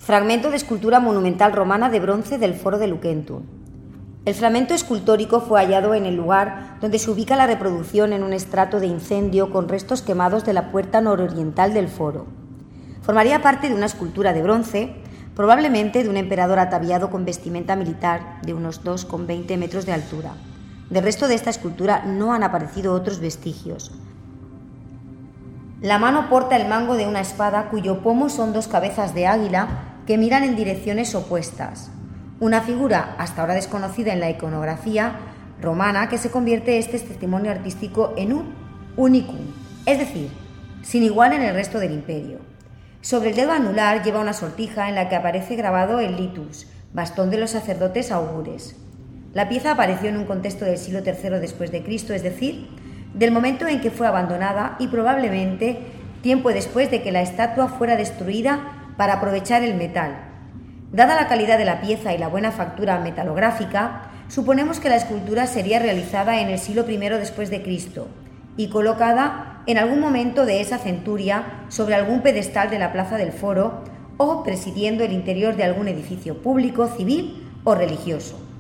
Fragmento de escultura monumental romana de bronce del Foro de Luquentum. El fragmento escultórico fue hallado en el lugar donde se ubica la reproducción en un estrato de incendio con restos quemados de la puerta nororiental del foro. Formaría parte de una escultura de bronce, probablemente de un emperador ataviado con vestimenta militar de unos 2,20 metros de altura. Del resto de esta escultura no han aparecido otros vestigios. La mano porta el mango de una espada cuyo pomo son 2 cabezas de águila que miran en direcciones opuestas. Una figura hasta ahora desconocida en la iconografía romana que se convierte este testimonio artístico en un unicum, es decir, sin igual en el resto del imperio. Sobre el dedo anular lleva una sortija en la que aparece grabado el litus, bastón de los sacerdotes augures. La pieza apareció en un contexto del siglo III después de Cristo, es decir, del momento en que fue abandonada y probablemente tiempo después de que la estatua fuera destruida para aprovechar el metal. Dada la calidad de la pieza y la buena factura metalográfica, suponemos que la escultura sería realizada en el siglo I después de Cristo y colocada en algún momento de esa centuria sobre algún pedestal de la plaza del Foro o presidiendo el interior de algún edificio público, civil o religioso.